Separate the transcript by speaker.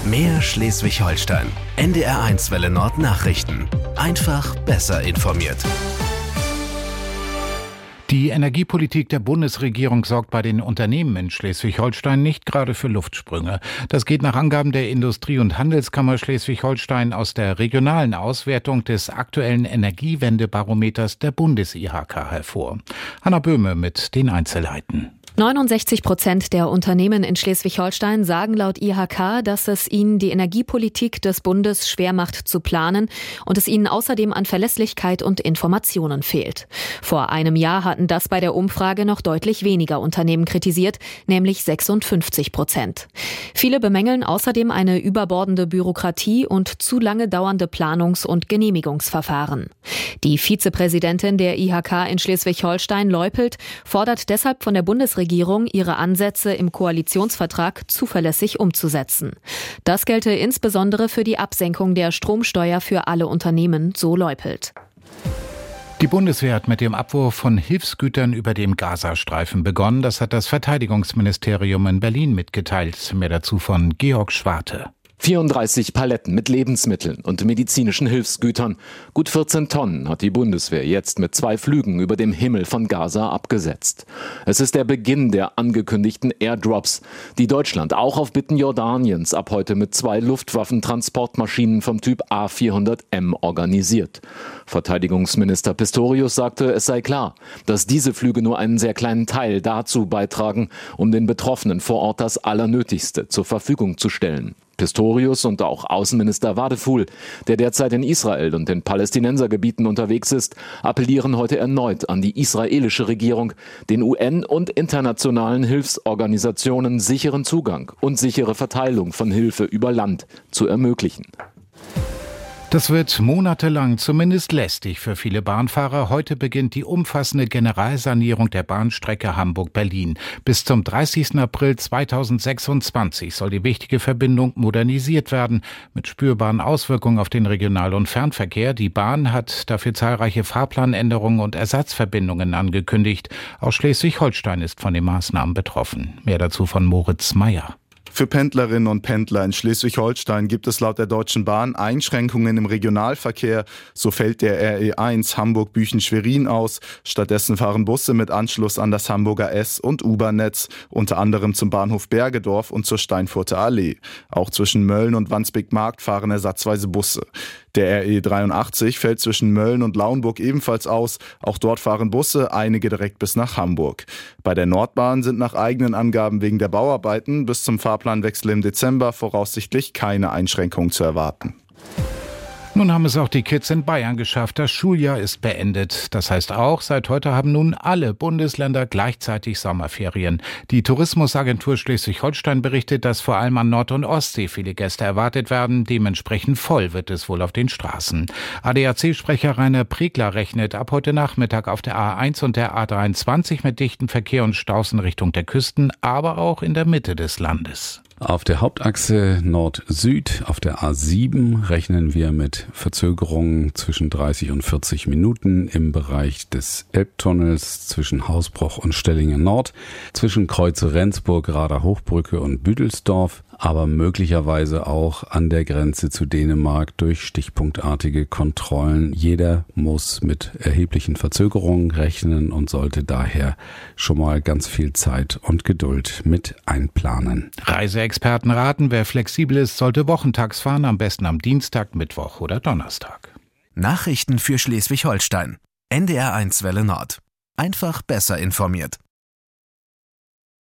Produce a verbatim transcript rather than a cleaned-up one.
Speaker 1: Mehr Schleswig-Holstein. N D R eins Welle Nord Nachrichten. Einfach besser informiert.
Speaker 2: Die Energiepolitik der Bundesregierung sorgt bei den Unternehmen in Schleswig-Holstein nicht gerade für Luftsprünge. Das geht nach Angaben der Industrie- und Handelskammer Schleswig-Holstein aus der regionalen Auswertung des aktuellen Energiewendebarometers der Bundes-I H K hervor. Hanna Böhme mit den Einzelheiten.
Speaker 3: neunundsechzig Prozent der Unternehmen in Schleswig-Holstein sagen laut I H K, dass es ihnen die Energiepolitik des Bundes schwer macht zu planen und es ihnen außerdem an Verlässlichkeit und Informationen fehlt. Vor einem Jahr hatten das bei der Umfrage noch deutlich weniger Unternehmen kritisiert, nämlich sechsundfünfzig Prozent. Viele bemängeln außerdem eine überbordende Bürokratie und zu lange dauernde Planungs- und Genehmigungsverfahren. Die Vizepräsidentin der I H K in Schleswig-Holstein, Leupelt, fordert deshalb von der Bundesregierung, ihre Ansätze im Koalitionsvertrag zuverlässig umzusetzen. Das gelte insbesondere für die Absenkung der Stromsteuer für alle Unternehmen, so Leupelt.
Speaker 2: Die Bundeswehr hat mit dem Abwurf von Hilfsgütern über dem Gazastreifen begonnen. Das hat das Verteidigungsministerium in Berlin mitgeteilt. Mehr dazu von Georg Schwarte.
Speaker 4: vierunddreißig Paletten mit Lebensmitteln und medizinischen Hilfsgütern. Gut vierzehn Tonnen hat die Bundeswehr jetzt mit zwei Flügen über dem Himmel von Gaza abgesetzt. Es ist der Beginn der angekündigten Airdrops, die Deutschland auch auf Bitten Jordaniens ab heute mit zwei Luftwaffentransportmaschinen vom Typ A vierhundert M organisiert. Verteidigungsminister Pistorius sagte, es sei klar, dass diese Flüge nur einen sehr kleinen Teil dazu beitragen, um den Betroffenen vor Ort das Allernötigste zur Verfügung zu stellen. Pistorius und auch Außenminister Wadephul, der derzeit in Israel und den Palästinensergebieten unterwegs ist, appellieren heute erneut an die israelische Regierung, den U N- und internationalen Hilfsorganisationen sicheren Zugang und sichere Verteilung von Hilfe über Land zu ermöglichen.
Speaker 2: Das wird monatelang zumindest lästig für viele Bahnfahrer. Heute beginnt die umfassende Generalsanierung der Bahnstrecke Hamburg-Berlin. Bis zum dreißigsten April zweitausendsechsundzwanzig soll die wichtige Verbindung modernisiert werden, mit spürbaren Auswirkungen auf den Regional- und Fernverkehr. Die Bahn hat dafür zahlreiche Fahrplanänderungen und Ersatzverbindungen angekündigt. Auch Schleswig-Holstein ist von den Maßnahmen betroffen. Mehr dazu von Moritz Meyer.
Speaker 5: Für Pendlerinnen und Pendler in Schleswig-Holstein gibt es laut der Deutschen Bahn Einschränkungen im Regionalverkehr. So fällt der R E eins Hamburg-Büchen-Schwerin aus. Stattdessen fahren Busse mit Anschluss an das Hamburger S- und U-Bahn-Netz, unter anderem zum Bahnhof Bergedorf und zur Steinfurter Allee. Auch zwischen Mölln und Wandsbek-Markt fahren ersatzweise Busse. Der R E dreiundachtzig fällt zwischen Mölln und Lauenburg ebenfalls aus. Auch dort fahren Busse, einige direkt bis nach Hamburg. Bei der Nordbahn sind nach eigenen Angaben wegen der Bauarbeiten bis zum Fahrplanwechsel im Dezember voraussichtlich keine Einschränkungen zu erwarten.
Speaker 2: Nun haben es auch die Kids in Bayern geschafft. Das Schuljahr ist beendet. Das heißt auch, seit heute haben nun alle Bundesländer gleichzeitig Sommerferien. Die Tourismusagentur Schleswig-Holstein berichtet, dass vor allem an Nord- und Ostsee viele Gäste erwartet werden. Dementsprechend voll wird es wohl auf den Straßen. A D A C-Sprecher Rainer Pregler rechnet ab heute Nachmittag auf der A eins und der A dreiundzwanzig mit dichtem Verkehr und Staus in Richtung der Küsten, aber auch in der Mitte des Landes.
Speaker 6: Auf der Hauptachse Nord-Süd, auf der A sieben, rechnen wir mit Verzögerungen zwischen dreißig und vierzig Minuten im Bereich des Elbtunnels zwischen Hausbruch und Stellingen Nord, zwischen Kreuze Rendsburg, Rader Hochbrücke und Büdelsdorf, aber möglicherweise auch an der Grenze zu Dänemark durch stichpunktartige Kontrollen. Jeder muss mit erheblichen Verzögerungen rechnen und sollte daher schon mal ganz viel Zeit und Geduld mit einplanen.
Speaker 2: Reiseexperten raten, wer flexibel ist, sollte wochentags fahren, am besten am Dienstag, Mittwoch oder Donnerstag.
Speaker 1: Nachrichten für Schleswig-Holstein. N D R eins Welle Nord. Einfach besser informiert.